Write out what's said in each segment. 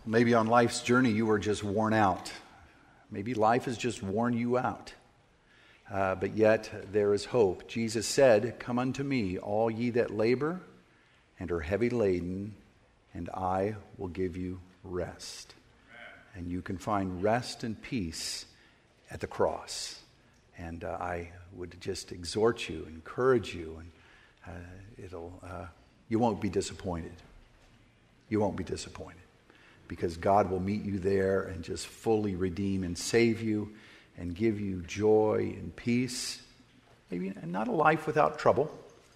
Maybe on life's journey you were just worn out. Maybe life has just worn you out. But yet there is hope. Jesus said, "Come unto me, all ye that labor and are heavy laden, and I will give you rest." And you can find rest and peace at the cross. And I would just exhort you, encourage you, and you won't be disappointed. You won't be disappointed. Because God will meet you there and just fully redeem and save you and give you joy and peace. Maybe not a life without trouble,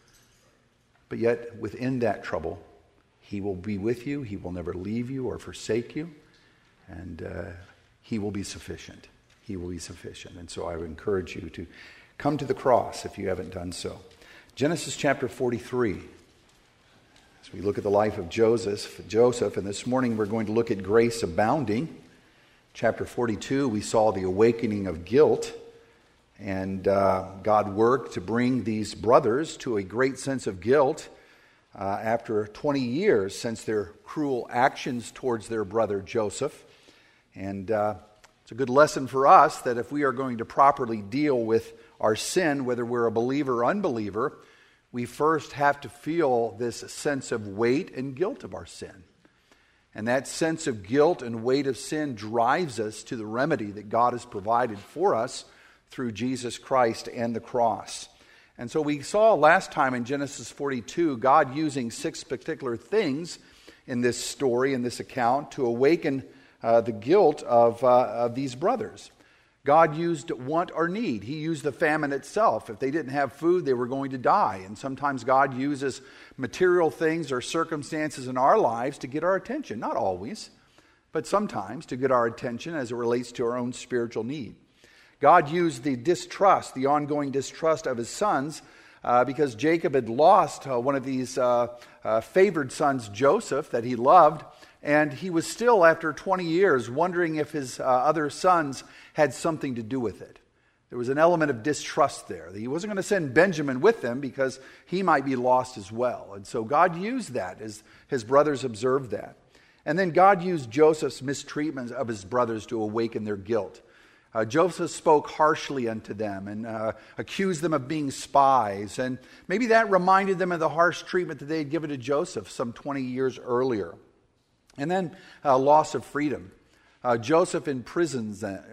but yet within that trouble, He will be with you. He will never leave you or forsake you. And He will be sufficient. He will be sufficient. And so I would encourage you to come to the cross if you haven't done so. Genesis chapter 43. As we look at the life of Joseph, and this morning we're going to look at grace abounding. Chapter 42, we saw the awakening of guilt, and God worked to bring these brothers to a great sense of guilt after 20 years since their cruel actions towards their brother Joseph. And it's a good lesson for us that if we are going to properly deal with our sin, whether we're a believer or unbeliever, we first have to feel this sense of weight and guilt of our sin. And that sense of guilt and weight of sin drives us to the remedy that God has provided for us through Jesus Christ and the cross. And so we saw last time in Genesis 42, God using 6 particular things in this story, in this account, to awaken the guilt of these brothers. God used want or need. He used the famine itself. If they didn't have food, they were going to die. And sometimes God uses material things or circumstances in our lives to get our attention. Not always, but sometimes to get our attention as it relates to our own spiritual need. God used the distrust, the ongoing distrust of His sons, because Jacob had lost one of these favored sons, Joseph, that he loved. And he was still, after 20 years, wondering if his other sons had something to do with it. There was an element of distrust there. He wasn't going to send Benjamin with them because he might be lost as well. And so God used that as his brothers observed that. And then God used Joseph's mistreatment of his brothers to awaken their guilt. Joseph spoke harshly unto them and accused them of being spies. And maybe that reminded them of the harsh treatment that they had given to Joseph some 20 years earlier. And then loss of freedom. Joseph imprisoned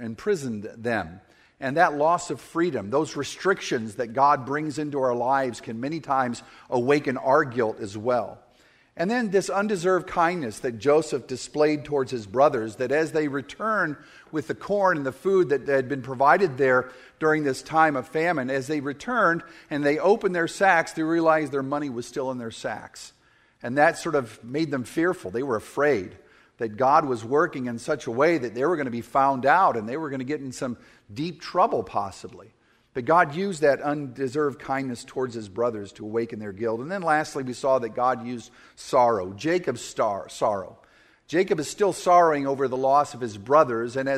them. And that loss of freedom, those restrictions that God brings into our lives can many times awaken our guilt as well. And then this undeserved kindness that Joseph displayed towards his brothers, that as they returned with the corn and the food that had been provided there during this time of famine, as they returned and they opened their sacks, they realized their money was still in their sacks. And that sort of made them fearful. They were afraid that God was working in such a way that they were going to be found out and they were going to get in some deep trouble possibly. But God used that undeserved kindness towards his brothers to awaken their guilt. And then lastly, we saw that God used sorrow, Jacob's sorrow. Jacob is still sorrowing over the loss of his brothers and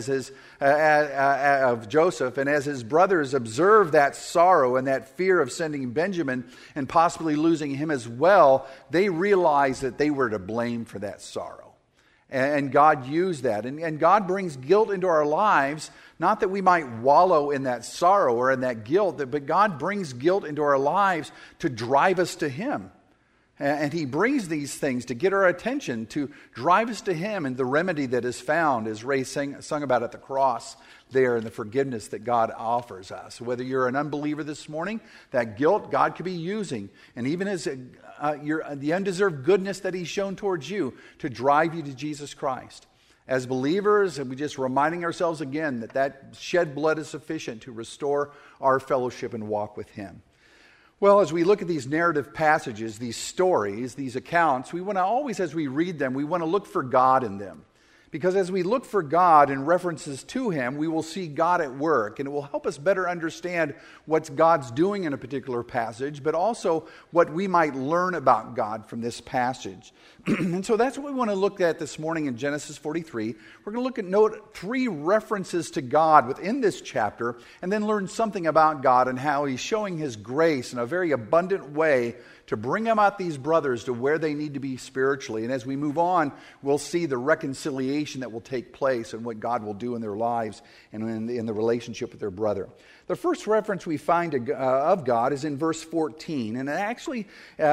of Joseph. And as his brothers observed that sorrow and that fear of sending Benjamin and possibly losing him as well, they realized that they were to blame for that sorrow. And God used that. And God brings guilt into our lives, not that we might wallow in that sorrow or in that guilt, but God brings guilt into our lives to drive us to Him. And He brings these things to get our attention, to drive us to Him and the remedy that is found, as Ray sung about at the cross there, and the forgiveness that God offers us. Whether you're an unbeliever this morning, that guilt God could be using, and even as the undeserved goodness that He's shown towards you to drive you to Jesus Christ. As believers, and we're just reminding ourselves again that shed blood is sufficient to restore our fellowship and walk with Him. Well, as we look at these narrative passages, these stories, these accounts, we want to always, as we read them, we want to look for God in them. Because as we look for God in references to Him, we will see God at work, and it will help us better understand what God's doing in a particular passage, but also what we might learn about God from this passage. And so that's what we want to look at this morning in Genesis 43. We're going to note 3 references to God within this chapter, and then learn something about God and how He's showing His grace in a very abundant way to bring about these brothers to where they need to be spiritually. And as we move on, we'll see the reconciliation that will take place and what God will do in their lives and in the relationship with their brother. The first reference we find of God is in verse 14. And actually,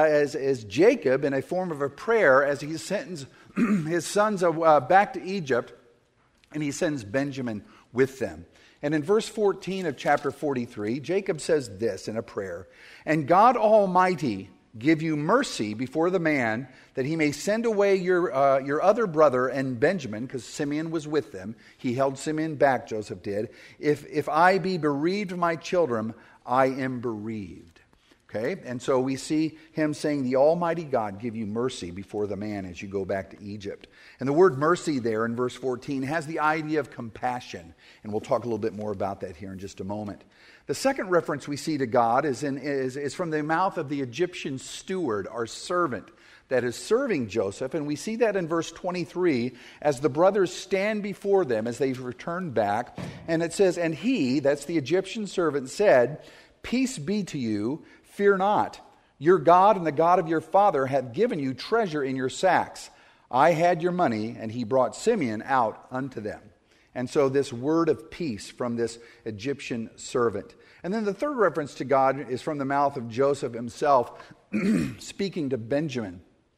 as Jacob, in a form of a prayer, as he sends his sons back to Egypt, and he sends Benjamin with them. And in verse 14 of chapter 43, Jacob says this in a prayer, "And God Almighty give you mercy before the man, that he may send away your other brother and Benjamin," because Simeon was with them. He held Simeon back, Joseph did. If I be bereaved of my children, I am bereaved." Okay, and so we see him saying, "The Almighty God give you mercy before the man," as you go back to Egypt. And the word mercy there in verse 14 has the idea of compassion. And we'll talk a little bit more about that here in just a moment. The second reference we see to God is from the mouth of the Egyptian steward, our servant, that is serving Joseph. And we see that in verse 23 as the brothers stand before them as they've returned back. And it says, "And he," that's the Egyptian servant, "said, Peace be to you, fear not. Your God and the God of your father hath given you treasure in your sacks. I had your money," and he brought Simeon out unto them. And so this word of peace from this Egyptian servant. And then the third reference to God is from the mouth of Joseph himself, speaking to Benjamin,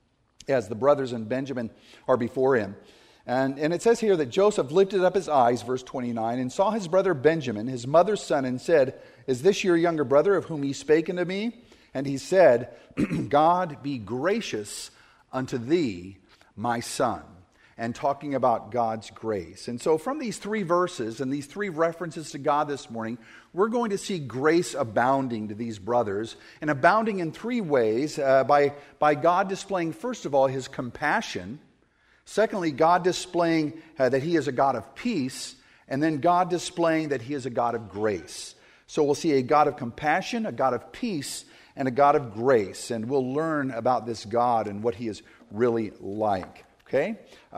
as the brothers and Benjamin are before him. And it says here that Joseph lifted up his eyes, verse 29, and saw his brother Benjamin, his mother's son, and said, "Is this your younger brother of whom ye spake unto me?" And he said, "God be gracious unto thee, my son." And talking about God's grace. And so from these three verses and these three references to God this morning, we're going to see grace abounding to these brothers, and abounding in three ways, by God displaying, first of all, his compassion. Secondly, God displaying that he is a God of peace, and then God displaying that he is a God of grace. So we'll see a God of compassion, a God of peace, and a God of grace. And we'll learn about this God and what he is really like. Okay?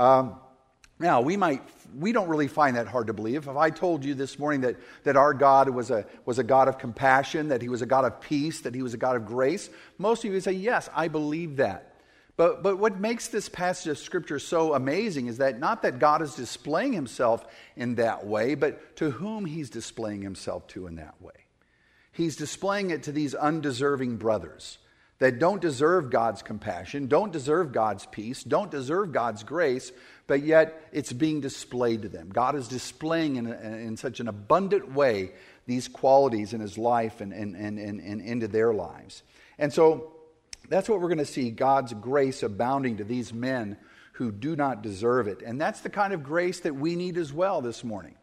Now, we don't really find that hard to believe. If I told you this morning that our God was a God of compassion, that he was a God of peace, that he was a God of grace, most of you would say, yes, I believe that. But what makes this passage of Scripture so amazing is that not that God is displaying himself in that way, but to whom he's displaying himself to in that way. He's displaying it to these undeserving brothers that don't deserve God's compassion, don't deserve God's peace, don't deserve God's grace, but yet it's being displayed to them. God is displaying in such an abundant way these qualities in his life and into their lives. And so that's what we're going to see, God's grace abounding to these men who do not deserve it. And that's the kind of grace that we need as well this morning.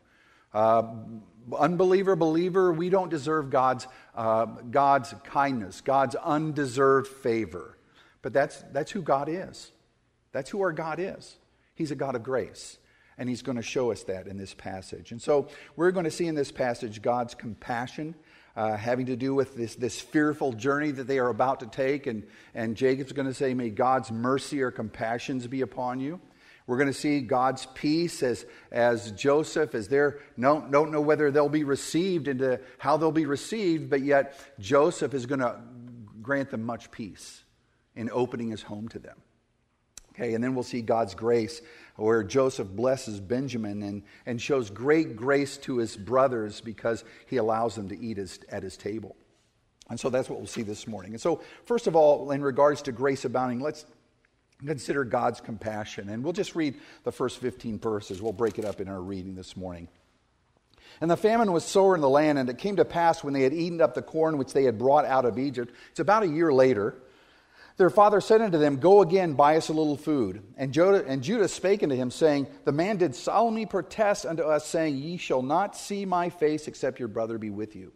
Unbeliever, believer, we don't deserve God's kindness, God's undeserved favor. But that's who God is. That's who our God is. He's a God of grace. And he's going to show us that in this passage. And so we're going to see in this passage God's compassion, having to do with this fearful journey that they are about to take. And Jacob's going to say, "May God's mercy or compassions be upon you." We're going to see God's peace as Joseph, as they don't know whether they'll be received, into how they'll be received, but yet Joseph is going to grant them much peace in opening his home to them. Okay, and then we'll see God's grace, where Joseph blesses Benjamin and shows great grace to his brothers because he allows them to eat at his table. And so that's what we'll see this morning. And so, first of all, in regards to grace abounding, let's consider God's compassion. And we'll just read the first 15 verses. We'll break it up in our reading this morning. "And the famine was sore in the land, and it came to pass when they had eaten up the corn which they had brought out of Egypt," it's about a year later, "their father said unto them, Go again, buy us a little food. And Judah spake unto him, saying, The man did solemnly protest unto us, saying, Ye shall not see my face, except your brother be with you.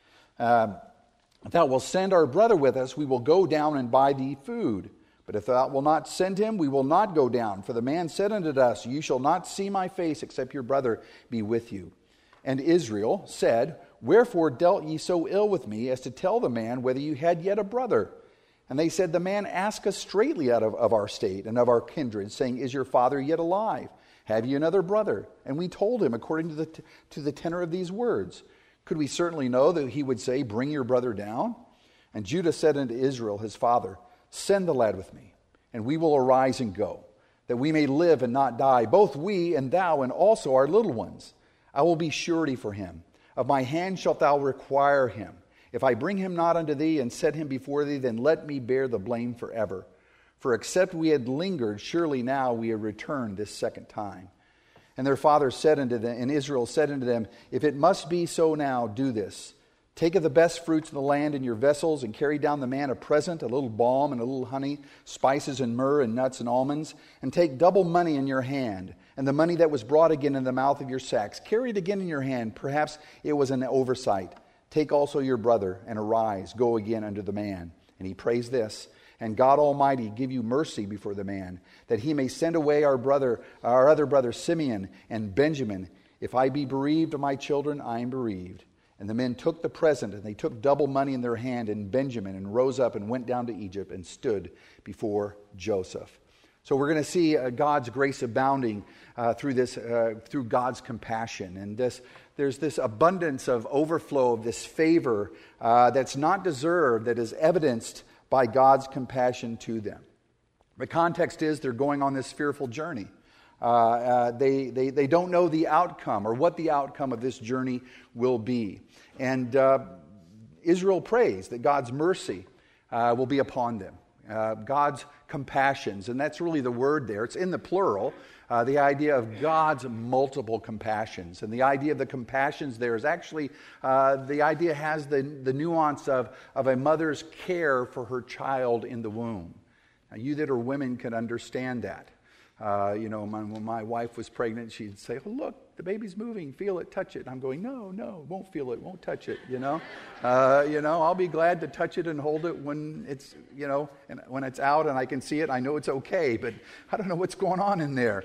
If thou wilt send our brother with us, we will go down and buy thee food. But if thou wilt not send him, we will not go down. For the man said unto us, You shall not see my face, except your brother be with you. And Israel said, Wherefore dealt ye so ill with me, as to tell the man whether you had yet a brother? And they said, The man asked us straitly out of our state and of our kindred, saying, Is your father yet alive? Have ye another brother? And we told him according to the tenor of these words. Could we certainly know that he would say, Bring your brother down? And Judah said unto Israel his father, Send the lad with me, and we will arise and go, that we may live and not die, both we and thou, and also our little ones. I will be surety for him. Of my hand shalt thou require him. If I bring him not unto thee, and set him before thee, then let me bear the blame forever. For except we had lingered, surely now we had returned this second time. And their father said unto them, and Israel said unto them, If it must be so now, do this. Take of the best fruits of the land in your vessels, and carry down the man a present, a little balm and a little honey, spices and myrrh and nuts and almonds, and take double money in your hand, and the money that was brought again in the mouth of your sacks. Carry it again in your hand. Perhaps it was an oversight. Take also your brother, and arise, go again unto the man. And he prays this, And God Almighty give you mercy before the man, that he may send away our other brother Simeon and Benjamin. If I be bereaved of my children, I am bereaved. And the men took the present, and they took double money in their hand and Benjamin, and rose up and went down to Egypt and stood before Joseph. So we're going to see God's grace abounding through God's compassion. And there's this abundance of overflow of this favor that's not deserved, that is evidenced by God's compassion to them. The context is they're going on this fearful journey. They don't know the outcome or what the outcome of this journey will be. And Israel prays that God's mercy will be upon them. God's compassions, and that's really the word there. It's in the plural, the idea of God's multiple compassions. And the idea of the compassions there is actually, the idea has the nuance of a mother's care for her child in the womb. Now, you that are women can understand that. When my wife was pregnant, she'd say, "Oh, look, the baby's moving. Feel it, touch it." And I'm going, "No, won't feel it, won't touch it." I'll be glad to touch it and hold it when it's, and when it's out and I can see it. I know it's okay, but I don't know what's going on in there.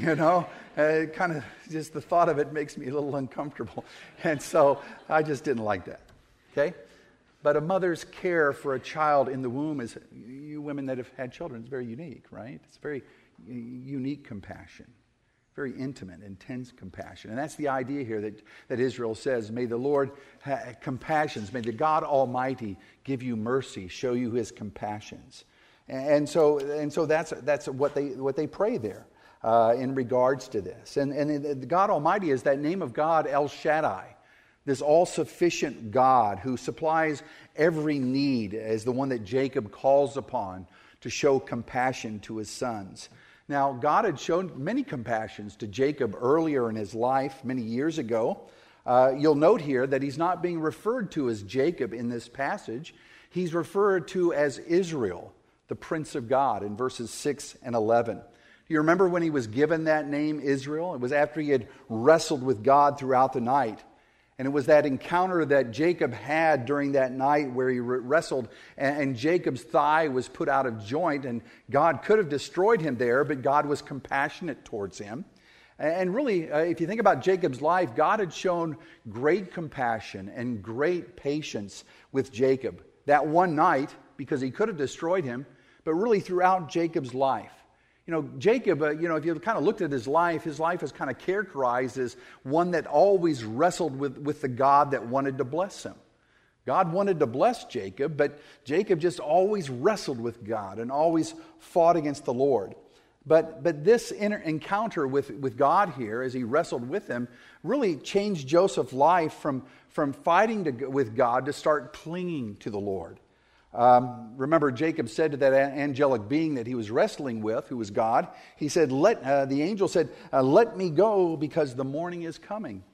Kind of just the thought of it makes me a little uncomfortable, and so I just didn't like that. Okay. But a mother's care for a child in the womb is, you women that have had children, it's very unique, right? It's very unique compassion, very intimate, intense compassion. And that's the idea here that Israel says, may the Lord have compassions, may the God Almighty give you mercy, show you his compassions. And so that's what they pray there in regards to this. And God Almighty is that name of God, El Shaddai, this all-sufficient God who supplies every need, as the one that Jacob calls upon to show compassion to his sons. Now, God had shown many compassions to Jacob earlier in his life, many years ago. You'll note here that he's not being referred to as Jacob in this passage. He's referred to as Israel, the Prince of God, in verses 6 and 11. Do you remember when he was given that name, Israel? It was after he had wrestled with God throughout the night. And it was that encounter that Jacob had during that night where he wrestled, and Jacob's thigh was put out of joint, and God could have destroyed him there, but God was compassionate towards him. And really, if you think about Jacob's life, God had shown great compassion and great patience with Jacob. That one night, because he could have destroyed him, but really throughout Jacob's life. Jacob, if you kind of looked at his life is kind of characterized as one that always wrestled with the God that wanted to bless him. God wanted to bless Jacob, but Jacob just always wrestled with God and always fought against the Lord. But this encounter with God here, as he wrestled with him, really changed Joseph's life from fighting with God to start clinging to the Lord. Remember, Jacob said to that angelic being that he was wrestling with, who was God, he said, the angel said, "Let me go, because the morning is coming."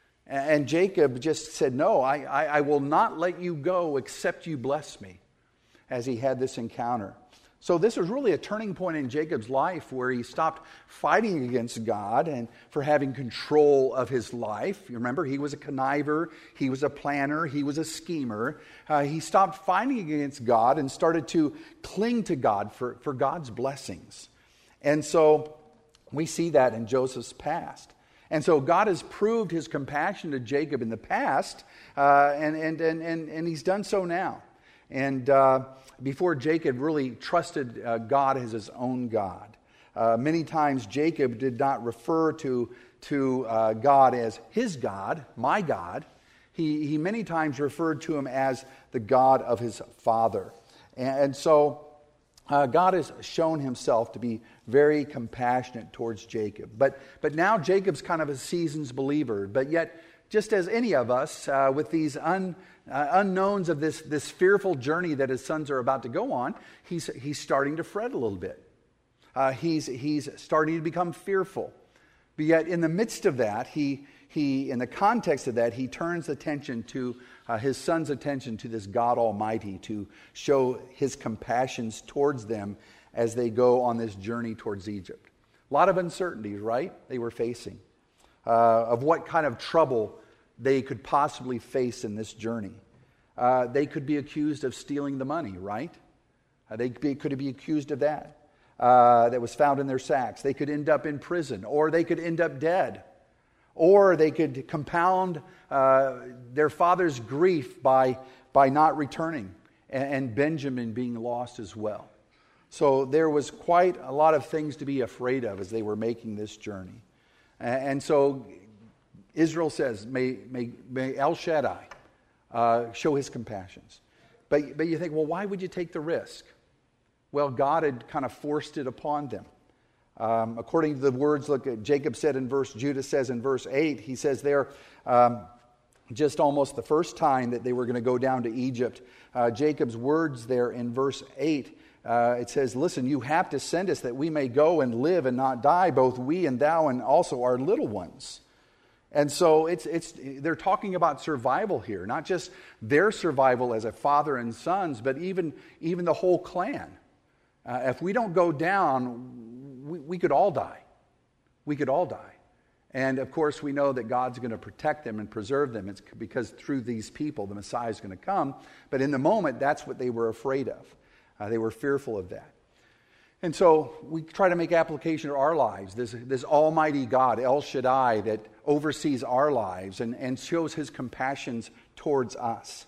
And Jacob just said, "No, I will not let you go except you bless me," as he had this encounter. So this was really a turning point in Jacob's life where he stopped fighting against God and for having control of his life. You remember, he was a conniver, he was a planner, he was a schemer. He stopped fighting against God and started to cling to God for God's blessings. And so we see that in Joseph's past. And so God has proved his compassion to Jacob in the past, and he's done so now. And before Jacob really trusted God as his own God. Many times Jacob did not refer to God as his God, my God. He many times referred to him as the God of his father. And so God has shown himself to be very compassionate towards Jacob. But now Jacob's kind of a seasoned believer. But yet, just as any of us, with these unknowns of this fearful journey that his sons are about to go on, he's starting to fret a little bit. He's starting to become fearful. But yet, in the midst of that, he in the context of that, he turns attention to his son's attention to this God Almighty to show his compassions towards them as they go on this journey towards Egypt. A lot of uncertainties, right? They were facing of what kind of trouble they could possibly face in this journey. They could be accused of stealing the money, right? They could be accused of that. That was found in their sacks. They could end up in prison, or they could end up dead. Or they could compound their father's grief by not returning, and Benjamin being lost as well. So there was quite a lot of things to be afraid of as they were making this journey. And so Israel says, may El Shaddai show his compassions. But you think, well, why would you take the risk? Well, God had kind of forced it upon them. According to the words, look at Jacob said Judah says in verse 8, he says there, just almost the first time that they were going to go down to Egypt, Jacob's words there in verse 8, it says, listen, you have to send us that we may go and live and not die, both we and thou and also our little ones. And so they're talking about survival here, not just their survival as a father and sons, but even the whole clan. If we don't go down, we could all die. We could all die. And of course, we know that God's going to protect them and preserve them. It's because through these people, the Messiah is going to come. But in the moment, that's what they were afraid of. They were fearful of that. And so we try to make application to our lives. This almighty God, El Shaddai, that oversees our lives and shows his compassions towards us.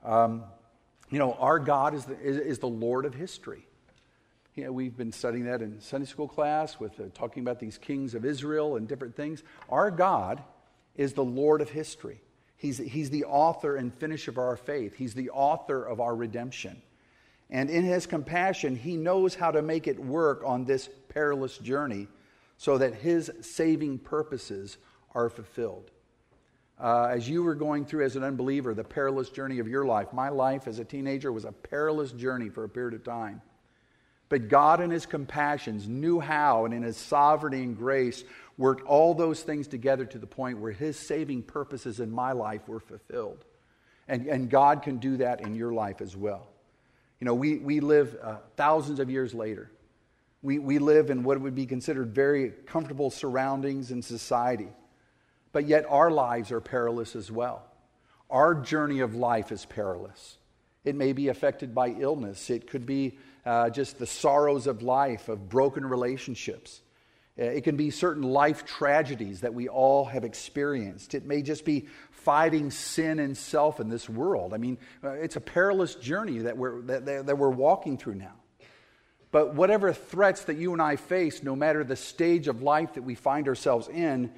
Our God is the Lord of history. We've been studying that in Sunday school class with talking about these kings of Israel and different things. Our God is the Lord of history. He's the author and finisher of our faith. He's the author of our redemption. And in his compassion, he knows how to make it work on this perilous journey so that his saving purposes are fulfilled. As you were going through as an unbeliever, the perilous journey of your life, my life as a teenager was a perilous journey for a period of time. But God in his compassions knew how, and in his sovereignty and grace, worked all those things together to the point where his saving purposes in my life were fulfilled. And God can do that in your life as well. We live thousands of years later. We live in what would be considered very comfortable surroundings in society. But yet our lives are perilous as well. Our journey of life is perilous. It may be affected by illness. It could be just the sorrows of life, of broken relationships. It can be certain life tragedies that we all have experienced. It may just be fighting sin and self in this world. I mean, it's a perilous journey that we're walking through now. But whatever threats that you and I face, no matter the stage of life that we find ourselves in,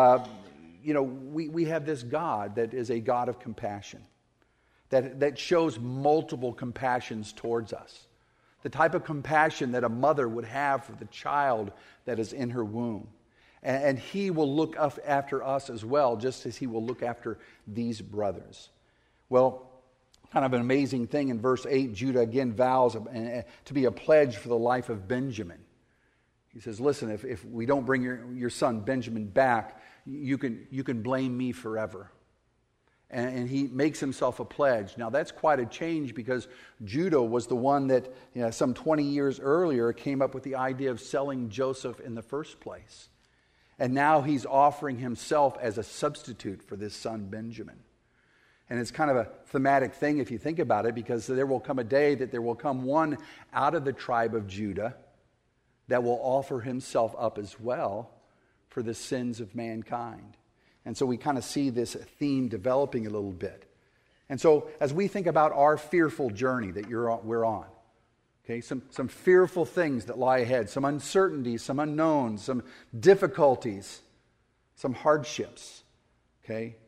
we have this God that is a God of compassion, that shows multiple compassions towards us. The type of compassion that a mother would have for the child that is in her womb. And he will look after us as well, just as he will look after these brothers. Well, kind of an amazing thing in verse 8, Judah again vows to be a pledge for the life of Benjamin. He says, listen, if we don't bring your son Benjamin back, you can blame me forever. And he makes himself a pledge. Now that's quite a change, because Judah was the one that some 20 years earlier came up with the idea of selling Joseph in the first place. And now he's offering himself as a substitute for this son Benjamin. And it's kind of a thematic thing if you think about it, because there will come a day that there will come one out of the tribe of Judah that will offer himself up as well for the sins of mankind. And so we kind of see this theme developing a little bit. And so as we think about our fearful journey that we're on, okay, some fearful things that lie ahead, some uncertainties, some unknowns, some difficulties, some hardships, okay?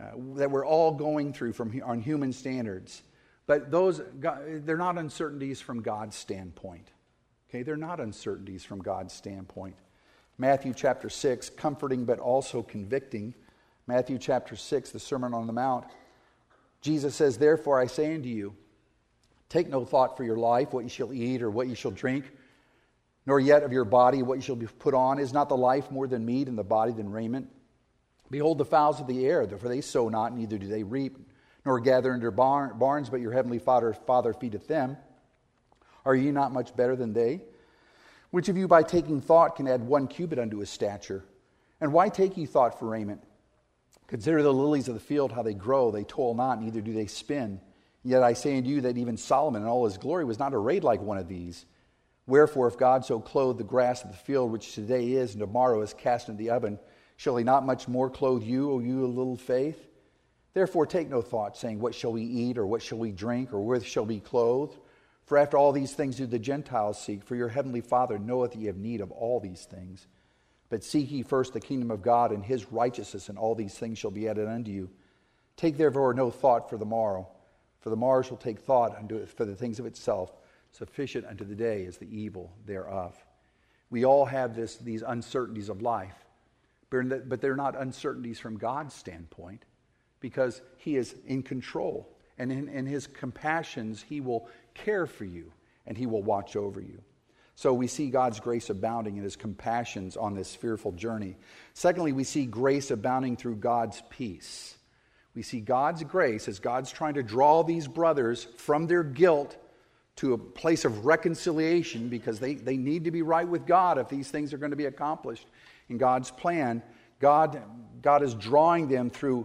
that we're all going through on human standards. But they're not uncertainties from God's standpoint. Okay, they're not uncertainties from God's standpoint. Matthew chapter 6, comforting but also convicting. Matthew chapter 6, the Sermon on the Mount. Jesus says, "Therefore I say unto you, take no thought for your life, what you shall eat or what you shall drink, nor yet of your body what you shall be put on. Is not the life more than meat, and the body than raiment? Behold the fowls of the air, for they sow not, neither do they reap, nor gather into barns, but your heavenly Father feedeth them. Are ye not much better than they? Which of you by taking thought can add 1 cubit unto his stature? And why take ye thought for raiment? Consider the lilies of the field, how they grow. They toil not, neither do they spin. Yet I say unto you that even Solomon in all his glory was not arrayed like one of these. Wherefore, if God so clothe the grass of the field, which today is and tomorrow is cast into the oven, shall he not much more clothe you, O you of little faith? Therefore take no thought, saying, what shall we eat, or what shall we drink, or wherewith shall we be clothed? For after all these things do the Gentiles seek, for your heavenly Father knoweth that ye have need of all these things. But seek ye first the kingdom of God and his righteousness, and all these things shall be added unto you. Take therefore no thought for the morrow, for the morrow shall take thought for the things of itself. Sufficient unto the day is the evil thereof." We all have these uncertainties of life, but they're not uncertainties from God's standpoint, because he is in control. And in his compassions, he will care for you, and he will watch over you. So we see God's grace abounding in his compassions on this fearful journey. Secondly, we see grace abounding through God's peace. We see God's grace as God's trying to draw these brothers from their guilt to a place of reconciliation, because they need to be right with God if these things are going to be accomplished in God's plan. God is drawing them through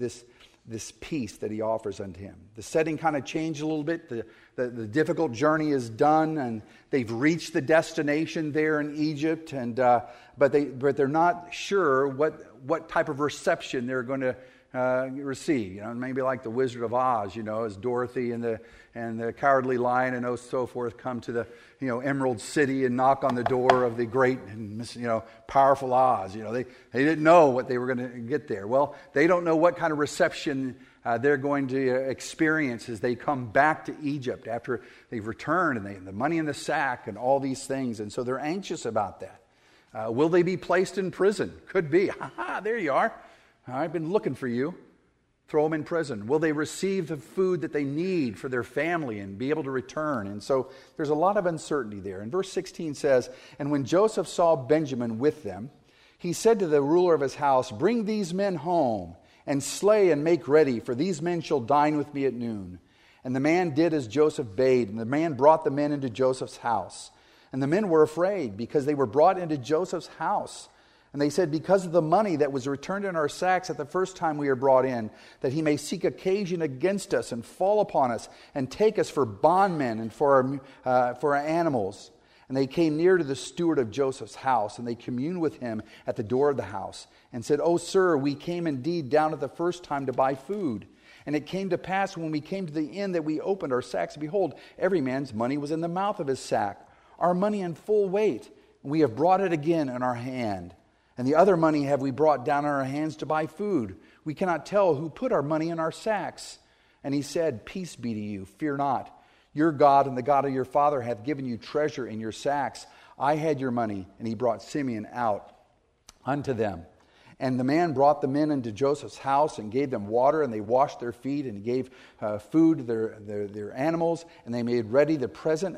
this peace that he offers unto him. The setting kind of changed a little bit. The difficult journey is done, and they've reached the destination there in Egypt, and but they're not sure what type of reception they're going to receive. Maybe like the Wizard of Oz, as Dorothy and the Cowardly Lion and so forth come to the Emerald City and knock on the door of the great and powerful Oz. They didn't know what they were going to get there. Well, they don't know what kind of reception they're going to experience as they come back to Egypt after they've returned, and the money in the sack and all these things, and so they're anxious about that. Will they be placed in prison? Could be. There you are. I've been looking for you. Throw them in prison. Will they receive the food that they need for their family and be able to return? And so there's a lot of uncertainty there. And verse 16 says, "And when Joseph saw Benjamin with them, he said to the ruler of his house, Bring these men home, and slay and make ready, for these men shall dine with me at noon. And the man did as Joseph bade, and the man brought the men into Joseph's house. And the men were afraid, because they were brought into Joseph's house. And they said, Because of the money that was returned in our sacks at the first time we were brought in, that he may seek occasion against us and fall upon us and take us for bondmen and for our animals. And they came near to the steward of Joseph's house, and they communed with him at the door of the house, and said, O sir, we came indeed down at the first time to buy food. And it came to pass when we came to the inn that we opened our sacks, behold, every man's money was in the mouth of his sack, our money in full weight. And we have brought it again in our hand. And the other money have we brought down in our hands to buy food. We cannot tell who put our money in our sacks. And he said, Peace be to you, fear not. Your God and the God of your father hath given you treasure in your sacks. I had your money. And he brought Simeon out unto them. And the man brought the men into Joseph's house and gave them water, and they washed their feet, and he gave food to their animals, and they made ready the present.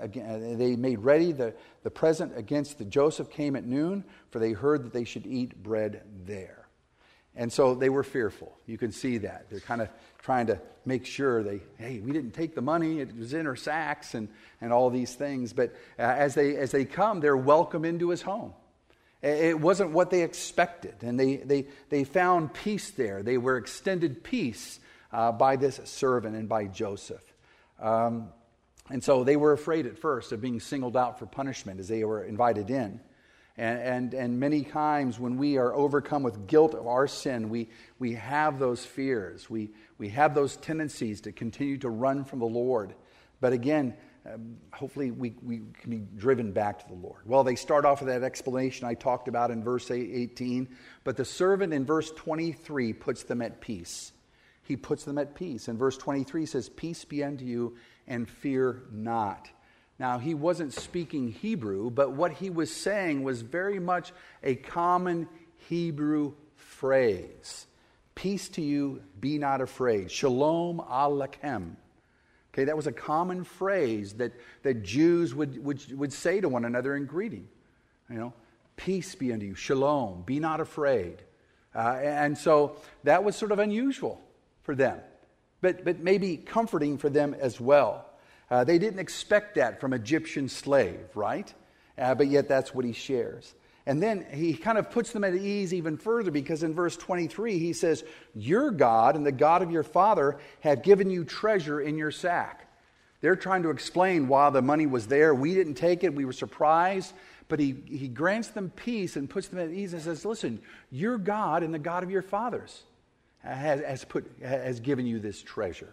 The present against the Joseph came at noon, for they heard that they should eat bread there. And so they were fearful. You can see that. They're kind of trying to make sure we didn't take the money. It was in our sacks and all these things. But as they come, they're welcome into his home. It wasn't what they expected, and they found peace there. They were extended peace by this servant and by Joseph. And so they were afraid at first of being singled out for punishment as they were invited in. And many times when we are overcome with guilt of our sin, we have those fears. We have those tendencies to continue to run from the Lord. But again, hopefully we can be driven back to the Lord. Well, they start off with that explanation I talked about in verse 18, but the servant in verse 23 puts them at peace. he puts them at peace. And verse 23 says, peace be unto you, and fear not. Now, he wasn't speaking Hebrew, but what he was saying was very much a common Hebrew phrase. Peace to you, be not afraid. Shalom Aleichem. Okay, that was a common phrase that Jews would say to one another in greeting. You know, peace be unto you, shalom, be not afraid. And so that was sort of unusual for them, but maybe comforting for them as well. They didn't expect that from Egyptian slave, right? But yet that's what he shares. And then he kind of puts them at ease even further, because in verse 23 he says, your God and the God of your father have given you treasure in your sack. They're trying to explain why the money was there. We didn't take it. We were surprised. But he grants them peace and puts them at ease and says, listen, your God and the God of your fathers has given you this treasure.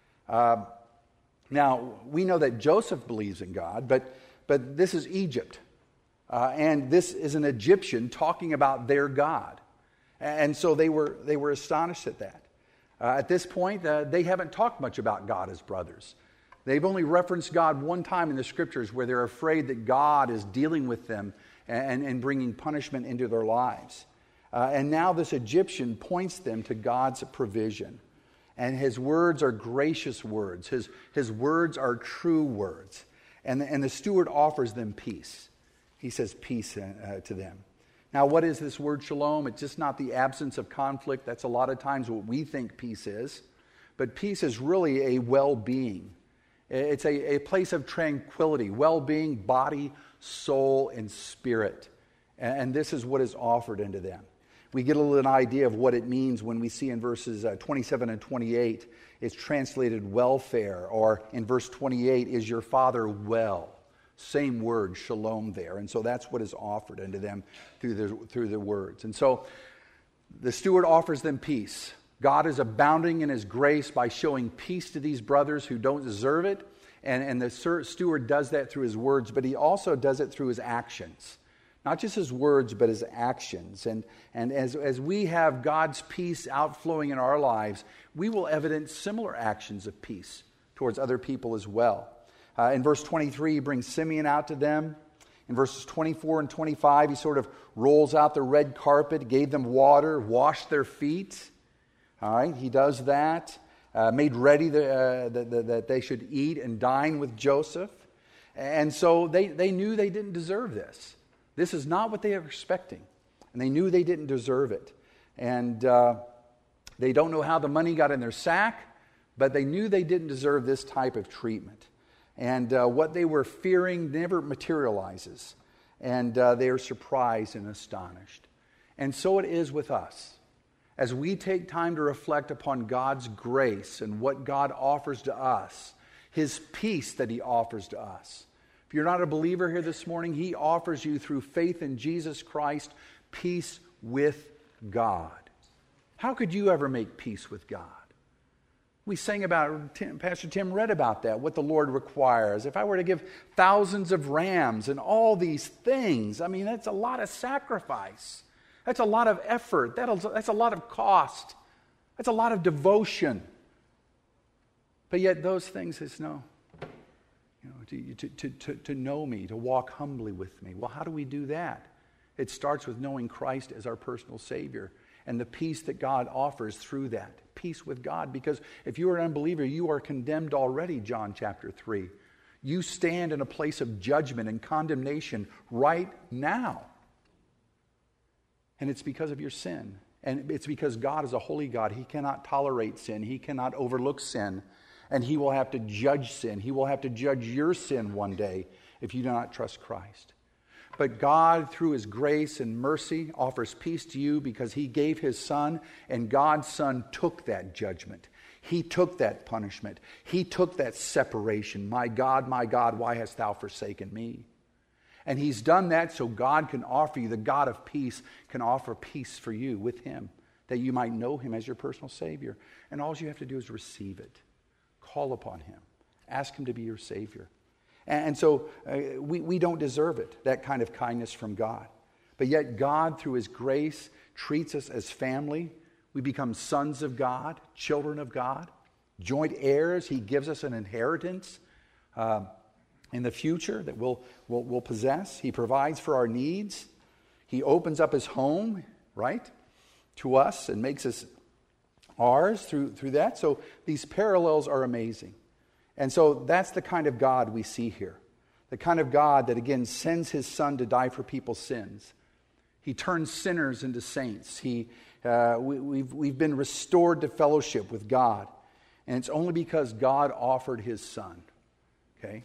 Now, we know that Joseph believes in God, but this is Egypt. And this is an Egyptian talking about their God. And so they were astonished at that. At this point, they haven't talked much about God as brothers. They've only referenced God one time in the scriptures, where they're afraid that God is dealing with them and bringing punishment into their lives. And now this Egyptian points them to God's provision. And his words are gracious words. His words are true words. And the steward offers them peace. He says peace to them. Now, what is this word shalom? It's just not the absence of conflict. That's a lot of times what we think peace is. But peace is really a well-being. It's a place of tranquility, well-being, body, soul, and spirit. And this is what is offered unto them. We get a little idea of what it means when we see in verses 27 and 28, it's translated welfare, or in verse 28, is your father well? Same word, shalom, there. And so that's what is offered unto them through the words. And so the steward offers them peace. God is abounding in his grace by showing peace to these brothers who don't deserve it. And the steward does that through his words, but he also does it through his actions. Not just his words, but his actions. And as we have God's peace outflowing in our lives, we will evidence similar actions of peace towards other people as well. In verse 23, he brings Simeon out to them. In verses 24 and 25, he sort of rolls out the red carpet, gave them water, washed their feet. All right, he does that. Made ready that they should eat and dine with Joseph. And so they knew they didn't deserve this. This is not what they were expecting. And they knew they didn't deserve it. And they don't know how the money got in their sack, but they knew they didn't deserve this type of treatment. And what they were fearing never materializes. And they are surprised and astonished. And so it is with us. As we take time to reflect upon God's grace and what God offers to us, his peace that he offers to us. If you're not a believer here this morning, he offers you through faith in Jesus Christ peace with God. How could you ever make peace with God? We sang about, Pastor Tim read about that, what the Lord requires. If I were to give thousands of rams and all these things, I mean, that's a lot of sacrifice. That's a lot of effort. That's a lot of cost. That's a lot of devotion. But yet those things is no. To know me, to walk humbly with me. Well, how do we do that? It starts with knowing Christ as our personal Savior and the peace that God offers through that. Peace with God. Because if you are an unbeliever, you are condemned already, John chapter 3. You stand in a place of judgment and condemnation right now. And it's because of your sin. And it's because God is a holy God. He cannot tolerate sin. He cannot overlook sin. And he will have to judge sin. He will have to judge your sin one day if you do not trust Christ. But God, through his grace and mercy, offers peace to you because he gave his Son, and God's Son took that judgment. He took that punishment. He took that separation. My God, why hast thou forsaken me? And he's done that so God can offer you, the God of peace can offer peace for you with him, that you might know him as your personal Savior. And all you have to do is receive it. Call upon him. Ask him to be your Savior. And so we don't deserve it, that kind of kindness from God. But yet God, through his grace, treats us as family. We become sons of God, children of God, joint heirs. He gives us an inheritance in the future that we'll possess. He provides for our needs. He opens up his home, right, to us and makes us ours through that. So these parallels are amazing. And so that's the kind of God we see here. The kind of God that, again, sends his Son to die for people's sins. He turns sinners into saints. We've been restored to fellowship with God. And it's only because God offered his Son. Okay?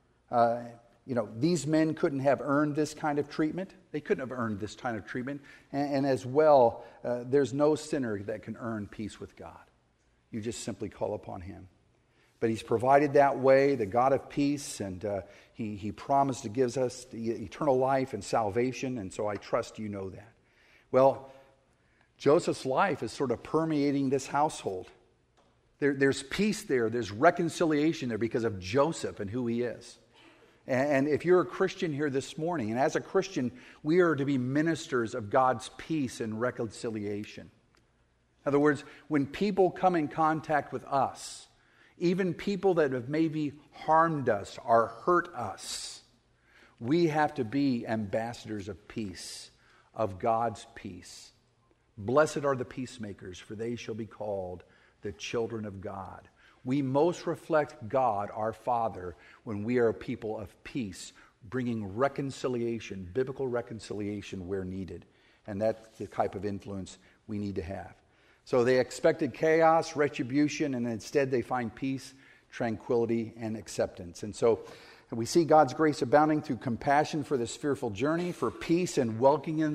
These men couldn't have earned this kind of treatment. They couldn't have earned this kind of treatment. And as well, there's no sinner that can earn peace with God. You just simply call upon him. But he's provided that way, the God of peace, and he promised to give us eternal life and salvation, and so I trust you know that. Well, Joseph's life is sort of permeating this household. There's peace there, there's reconciliation there because of Joseph and who he is. And if you're a Christian here this morning, and as a Christian, we are to be ministers of God's peace and reconciliation. In other words, when people come in contact with us, even people that have maybe harmed us or hurt us, we have to be ambassadors of peace, of God's peace. Blessed are the peacemakers, for they shall be called the children of God. We most reflect God, our Father, when we are a people of peace, bringing reconciliation, biblical reconciliation where needed. And that's the type of influence we need to have. So they expected chaos, retribution, and instead they find peace, tranquility, and acceptance. And so we see God's grace abounding through compassion for this fearful journey, for peace and welcoming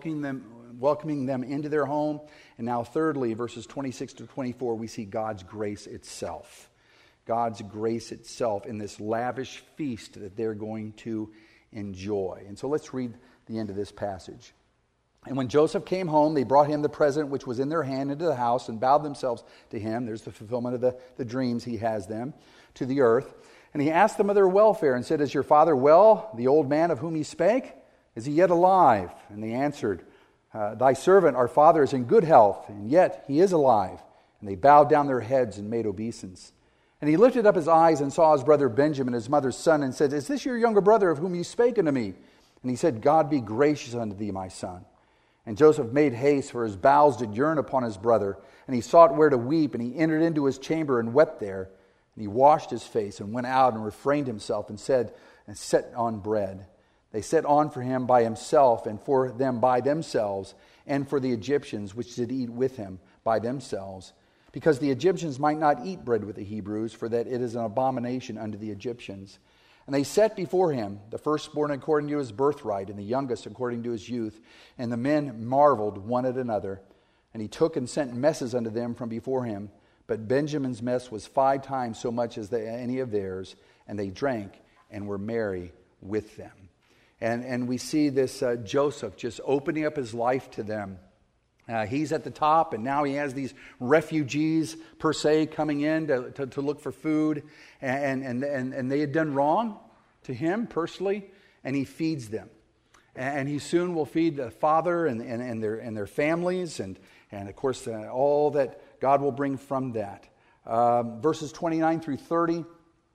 them into their home. And now thirdly, verses 26 to 24, we see God's grace itself. God's grace itself in this lavish feast that they're going to enjoy. And so let's read the end of this passage. And when Joseph came home, they brought him the present which was in their hand into the house and bowed themselves to him. There's the fulfillment of the dreams he has them, to the earth. And he asked them of their welfare and said, "Is your father well, the old man of whom he spake? Is he yet alive?" And they answered, "Thy servant, our father, is in good health, and yet he is alive." And they bowed down their heads and made obeisance. And he lifted up his eyes and saw his brother Benjamin, his mother's son, and said, "Is this your younger brother of whom you spake unto me?" And he said, "God be gracious unto thee, my son." And Joseph made haste, for his bowels did yearn upon his brother. And he sought where to weep, and he entered into his chamber and wept there. And he washed his face and went out and refrained himself and said, and set on bread. They set on for him by himself, and for them by themselves, and for the Egyptians which did eat with him by themselves, because the Egyptians might not eat bread with the Hebrews, for that it is an abomination unto the Egyptians. And they set before him the firstborn according to his birthright, and the youngest according to his youth. And the men marveled one at another. And he took and sent messes unto them from before him. But Benjamin's mess was 5 times so much as any of theirs. And they drank and were merry with them. And we see this Joseph just opening up his life to them. He's at the top, and now he has these refugees, per se, coming in to look for food. And they had done wrong to him personally, and he feeds them. And he soon will feed the father and their families, and of course, all that God will bring from that. Verses 29 through 30,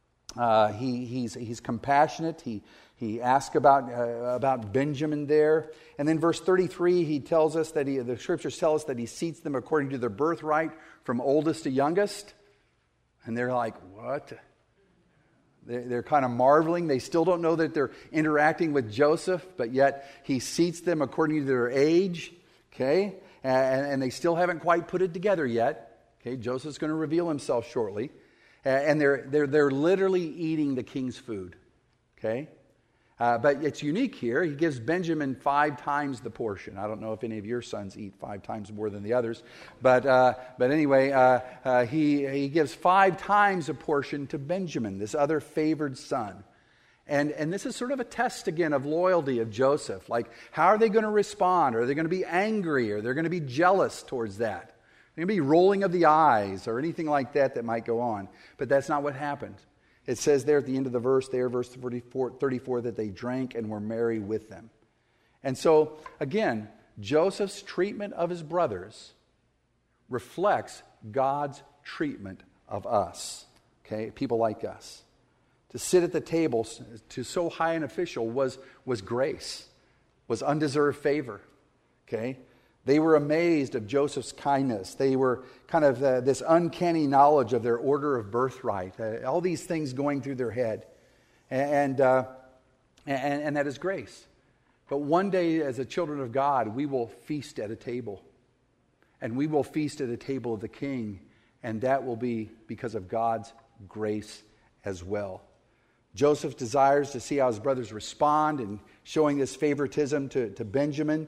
he's compassionate. He asks about Benjamin there. And then verse 33, he tells us that the scriptures tell us that he seats them according to their birthright from oldest to youngest. And they're like, what? They're kind of marveling. They still don't know that they're interacting with Joseph, but yet he seats them according to their age. Okay? And they still haven't quite put it together yet. Okay? Joseph's going to reveal himself shortly. And they're literally eating the king's food. Okay? But it's unique here. He gives Benjamin 5 times the portion. I don't know if any of your sons eat 5 times more than the others. But anyway, he gives 5 times a portion to Benjamin, this other favored son. And this is sort of a test again of loyalty of Joseph. Like, how are they going to respond? Are they going to be angry? Or they're going to be jealous towards that? They're going to be rolling of the eyes or anything like that might go on. But that's not what happened. It says there at the end of the verse, verse 34, that they drank and were merry with them. And so, again, Joseph's treatment of his brothers reflects God's treatment of us, okay, people like us. To sit at the table to so high an official was grace, was undeserved favor, okay? They were amazed of Joseph's kindness. They were kind of this uncanny knowledge of their order of birthright, all these things going through their head. And that is grace. But one day, as the children of God, we will feast at a table. And we will feast at a table of the King. And that will be because of God's grace as well. Joseph desires to see how his brothers respond in showing this favoritism to Benjamin.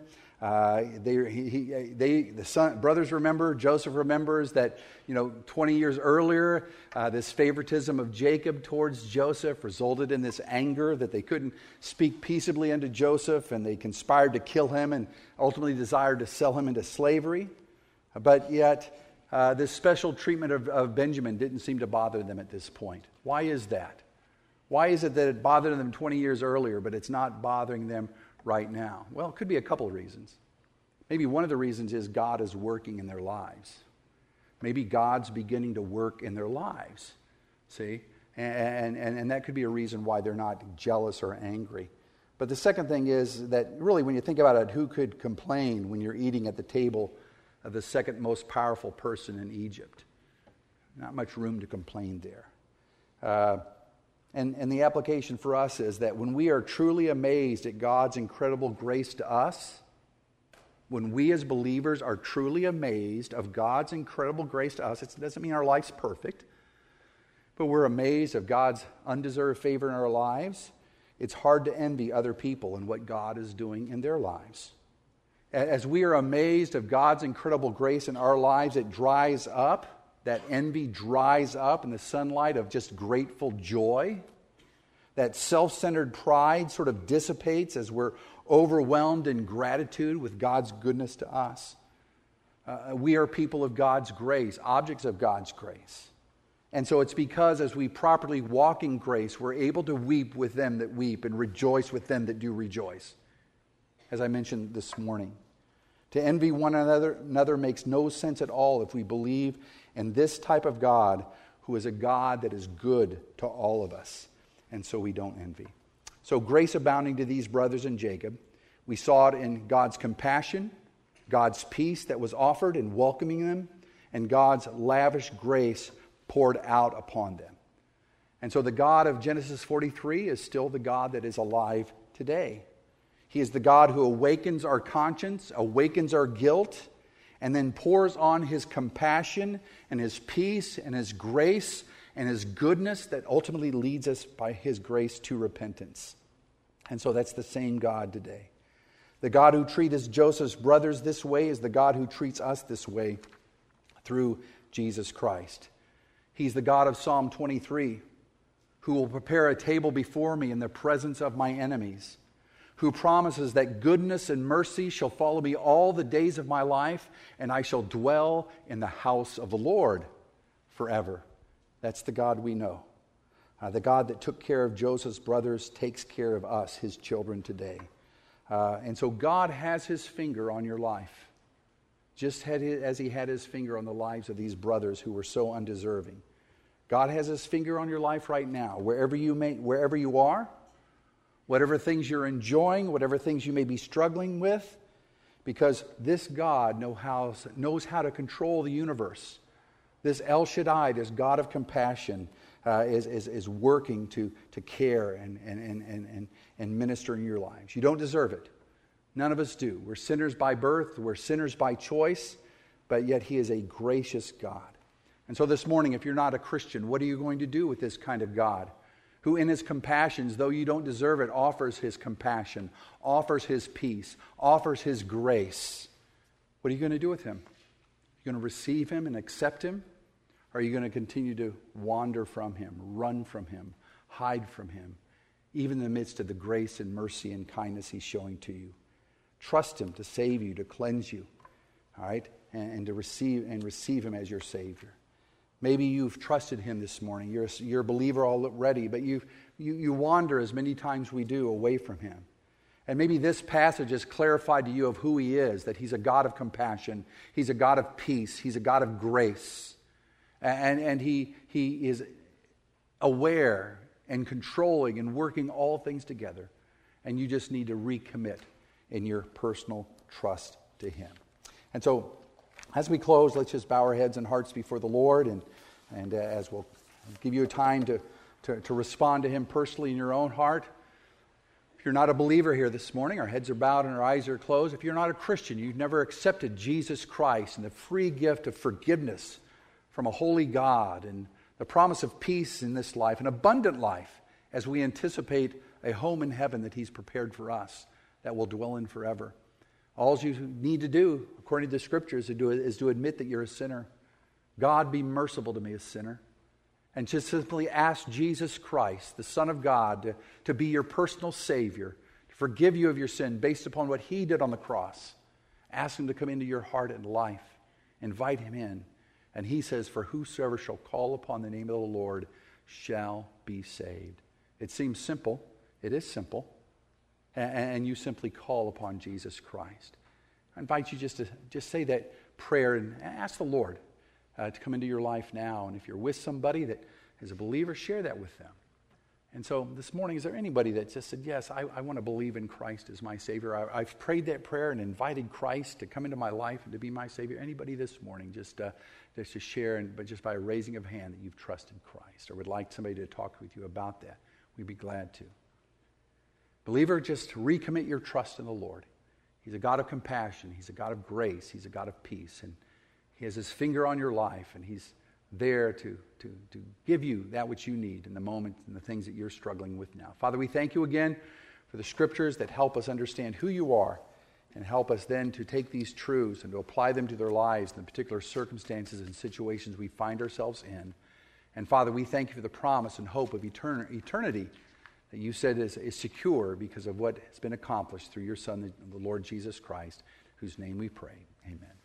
Brothers remember, Joseph remembers that 20 years earlier, this favoritism of Jacob towards Joseph resulted in this anger that they couldn't speak peaceably unto Joseph, and they conspired to kill him and ultimately desired to sell him into slavery. But yet, this special treatment of Benjamin didn't seem to bother them at this point. Why is that? Why is it that it bothered them 20 years earlier, but it's not bothering them right now? Well, it could be a couple of reasons. Maybe one of the reasons is God is working in their lives. Maybe God's beginning to work in their lives. See? And that could be a reason why they're not jealous or angry. But the second thing is that really when you think about it, who could complain when you're eating at the table of the second most powerful person in Egypt? Not much room to complain there. And the application for us is that when we are truly amazed at God's incredible grace to us, when we as believers are truly amazed of God's incredible grace to us, it doesn't mean our life's perfect, but we're amazed of God's undeserved favor in our lives, it's hard to envy other people and what God is doing in their lives. As we are amazed of God's incredible grace in our lives, it dries up. That envy dries up in the sunlight of just grateful joy. That self-centered pride sort of dissipates as we're overwhelmed in gratitude with God's goodness to us. We are people of God's grace, objects of God's grace. And so it's because as we properly walk in grace, we're able to weep with them that weep and rejoice with them that do rejoice. As I mentioned this morning. To envy one another makes no sense at all if we believe in this type of God who is a God that is good to all of us. And so we don't envy. So grace abounding to these brothers in Jacob. We saw it in God's compassion, God's peace that was offered in welcoming them, and God's lavish grace poured out upon them. And so the God of Genesis 43 is still the God that is alive today. He is the God who awakens our conscience, awakens our guilt, and then pours on His compassion and His peace and His grace and His goodness that ultimately leads us by His grace to repentance. And so that's the same God today. The God who treated Joseph's brothers this way is the God who treats us this way through Jesus Christ. He's the God of Psalm 23, who will prepare a table before me in the presence of my enemies, who promises that goodness and mercy shall follow me all the days of my life, and I shall dwell in the house of the Lord forever. That's the God we know. The God that took care of Joseph's brothers takes care of us, His children today. And so God has His finger on your life, just as He had His finger on the lives of these brothers who were so undeserving. God has His finger on your life right now, wherever you are, whatever things you're enjoying, whatever things you may be struggling with, because this God knows how to control the universe. This El Shaddai, this God of compassion, is working to care and minister in your lives. You don't deserve it. None of us do. We're sinners by birth. We're sinners by choice. But yet He is a gracious God. And so this morning, if you're not a Christian, what are you going to do with this kind of God? Who in His compassions, though you don't deserve it, offers His compassion, offers His peace, offers His grace. What are you going to do with Him? Are you going to receive Him and accept Him? Or are you going to continue to wander from Him, run from Him, hide from Him, even in the midst of the grace and mercy and kindness He's showing to you? Trust Him to save you, to cleanse you, all right, and to receive Him as your Savior. Maybe you've trusted Him this morning. You're a believer already, but you wander as many times we do away from Him. And maybe this passage has clarified to you of who He is, that He's a God of compassion, He's a God of peace, He's a God of grace. And he is aware and controlling and working all things together. And you just need to recommit in your personal trust to Him. And so, as we close, let's just bow our heads and hearts before the Lord, and as we'll give you a time to respond to Him personally in your own heart. If you're not a believer here this morning, our heads are bowed and our eyes are closed. If you're not a Christian, you've never accepted Jesus Christ and the free gift of forgiveness from a holy God and the promise of peace in this life, an abundant life, as we anticipate a home in heaven that He's prepared for us that will dwell in forever. All you need to do, according to the Scriptures, is to admit that you're a sinner. God, be merciful to me, a sinner. And just simply ask Jesus Christ, the Son of God, to be your personal Savior, to forgive you of your sin based upon what He did on the cross. Ask Him to come into your heart and life. Invite Him in. And He says, for whosoever shall call upon the name of the Lord shall be saved. It seems simple. It is simple. And you simply call upon Jesus Christ. I invite you just to say that prayer and ask the Lord to come into your life now. And if you're with somebody that is a believer, share that with them. And so this morning, is there anybody that just said, yes, I want to believe in Christ as my Savior? I've prayed that prayer and invited Christ to come into my life and to be my Savior. Anybody this morning just to share, but just by a raising of hand that you've trusted Christ or would like somebody to talk with you about that, we'd be glad to. Believer, just recommit your trust in the Lord. He's a God of compassion. He's a God of grace. He's a God of peace. And He has His finger on your life, and He's there to give you that which you need in the moment and the things that you're struggling with now. Father, we thank You again for the Scriptures that help us understand who You are and help us then to take these truths and to apply them to their lives in the particular circumstances and situations we find ourselves in. And Father, we thank You for the promise and hope of eternity that You said is secure because of what has been accomplished through Your Son, the Lord Jesus Christ, whose name we pray. Amen.